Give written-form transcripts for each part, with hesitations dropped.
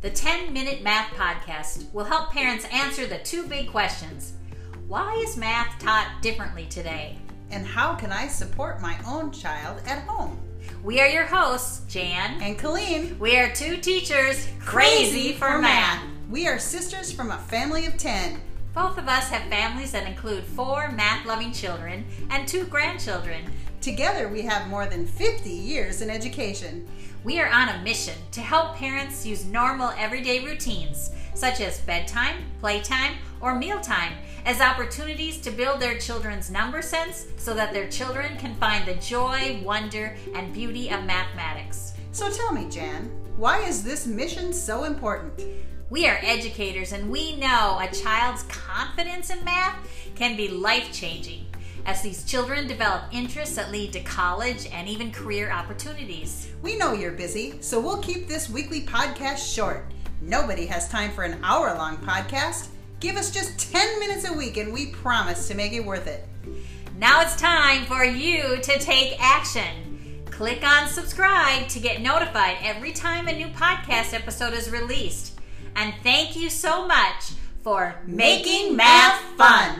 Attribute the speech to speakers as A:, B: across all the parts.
A: The 10-Minute Math Podcast will help parents answer the two big questions. Why is math taught differently today?
B: And how can I support my own child at home?
A: We are your hosts, Jan
B: and Colleen.
A: We are two teachers crazy for math.
B: We are sisters from a family of 10.
A: Both of us have families that include 4 math-loving children and 2 grandchildren.
B: Together we have more than 50 years in education.
A: We are on a mission to help parents use normal everyday routines, such as bedtime, playtime, or mealtime, as opportunities to build their children's number sense so that their children can find the joy, wonder, and beauty of mathematics.
B: So tell me, Jan, why is this mission so important?
A: We are educators, and we know a child's confidence in math can be life-changing as these children develop interests that lead to college and even career opportunities.
B: We know you're busy, so we'll keep this weekly podcast short. Nobody has time for an hour-long podcast. Give us just 10 minutes a week and we promise to make it worth it.
A: Now it's time for you to take action. Click on subscribe to get notified every time a new podcast episode is released. And thank you so much for making math fun.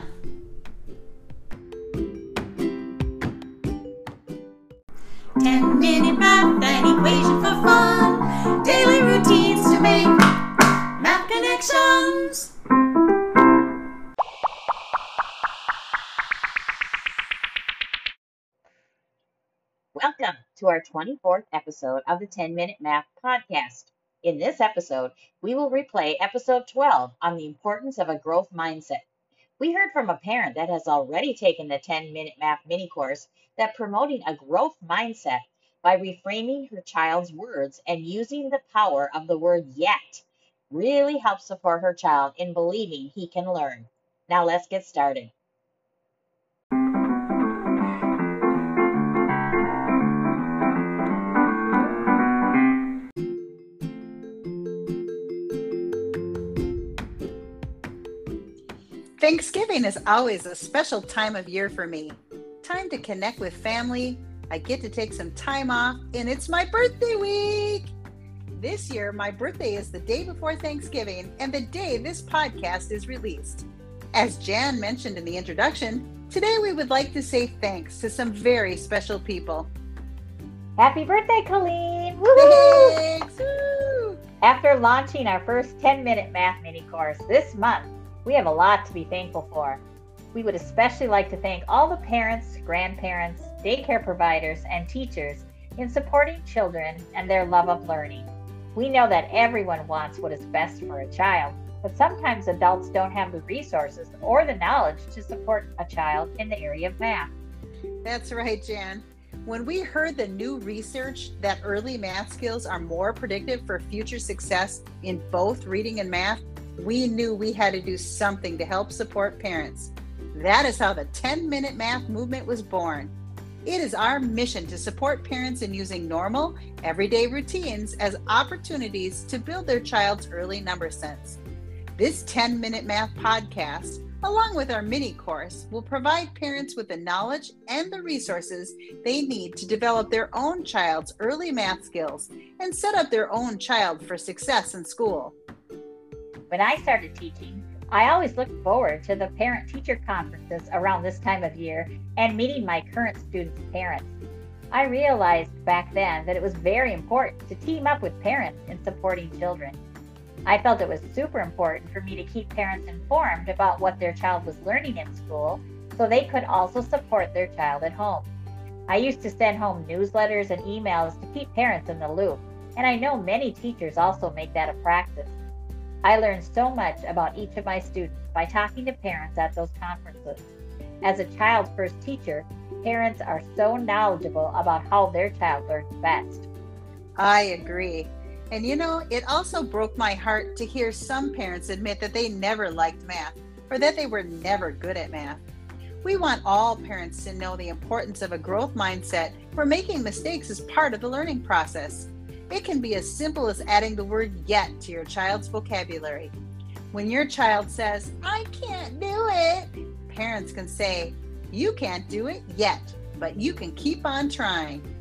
A: Ten-minute math and equation for fun. Daily routines to make math connections.
C: Welcome to our 24th episode of the 10-Minute Math Podcast. In this episode, we will replay episode 12 on the importance of a growth mindset. We heard from a parent that has already taken the 10-Minute Math mini course that promoting a growth mindset by reframing her child's words and using the power of the word yet really helps support her child in believing he can learn. Now let's get started.
B: Thanksgiving is always a special time of year for me. Time to connect with family. I get to take some time off, and it's my birthday week. This year, my birthday is the day before Thanksgiving and the day this podcast is released. As Jan mentioned in the introduction, today we would like to say thanks to some very special people.
C: Happy birthday, Colleen! Woo-hoo!
B: Thanks! Woo!
C: After launching our first 10-minute math mini course this month, we have a lot to be thankful for. We would especially like to thank all the parents, grandparents, daycare providers, and teachers in supporting children and their love of learning. We know that everyone wants what is best for a child, but sometimes adults don't have the resources or the knowledge to support a child in the area of math.
B: That's right, Jan. When we heard the new research that early math skills are more predictive for future success in both reading and math, we knew we had to do something to help support parents. That is how the 10-Minute Math movement was born. It is our mission to support parents in using normal, everyday routines as opportunities to build their child's early number sense. This 10-Minute Math podcast, along with our mini course, will provide parents with the knowledge and the resources they need to develop their own child's early math skills and set up their own child for success in school.
C: When I started teaching, I always looked forward to the parent-teacher conferences around this time of year and meeting my current students' parents. I realized back then that it was very important to team up with parents in supporting children. I felt it was super important for me to keep parents informed about what their child was learning in school so they could also support their child at home. I used to send home newsletters and emails to keep parents in the loop, and I know many teachers also make that a practice. I learned so much about each of my students by talking to parents at those conferences. As a child's first teacher, parents are so knowledgeable about how their child learns best.
B: I agree. And you know, it also broke my heart to hear some parents admit that they never liked math or that they were never good at math. We want all parents to know the importance of a growth mindset where making mistakes is part of the learning process. It can be as simple as adding the word yet to your child's vocabulary. When your child says, "I can't do it," parents can say, "You can't do it yet, but you can keep on trying."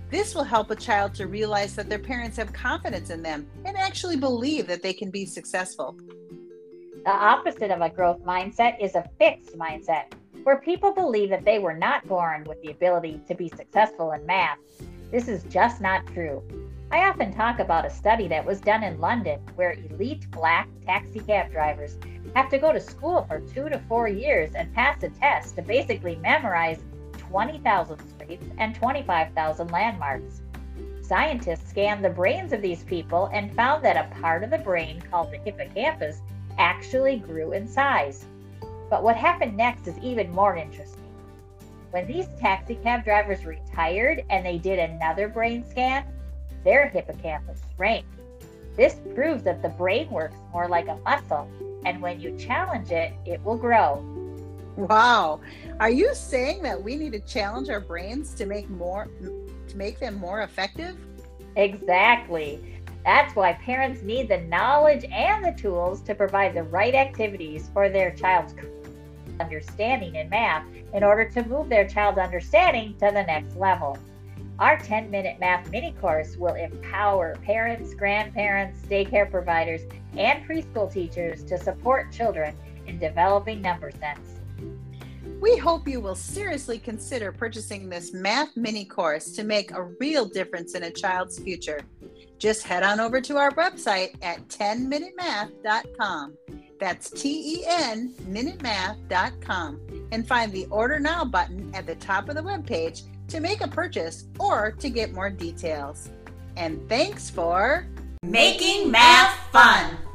B: This will help a child to realize that their parents have confidence in them and actually believe that they can be successful.
C: The opposite of a growth mindset is a fixed mindset, where people believe that they were not born with the ability to be successful in math. This is just not true. I often talk about a study that was done in London where elite Black taxi cab drivers have to go to school for 2 to 4 years and pass a test to basically memorize 20,000 streets and 25,000 landmarks. Scientists scanned the brains of these people and found that a part of the brain called the hippocampus actually grew in size. But what happened next is even more interesting. When these taxi cab drivers retired and they did another brain scan, their hippocampus shrank. This proves that the brain works more like a muscle, and when you challenge it, it will grow.
B: Wow. Are you saying that we need to challenge our brains to make them more effective?
C: Exactly. That's why parents need the knowledge and the tools to provide the right activities for their child's understanding in math in order to move their child's understanding to the next level. Our 10-minute math mini course will empower parents, grandparents, daycare providers, and preschool teachers to support children in developing number sense.
B: We hope you will seriously consider purchasing this math mini course to make a real difference in a child's future. Just head on over to our website at 10minutemath.com. That's TEN minutemath.com, and find the Order Now button at the top of the webpage to make a purchase or to get more details. And thanks for
A: making math fun.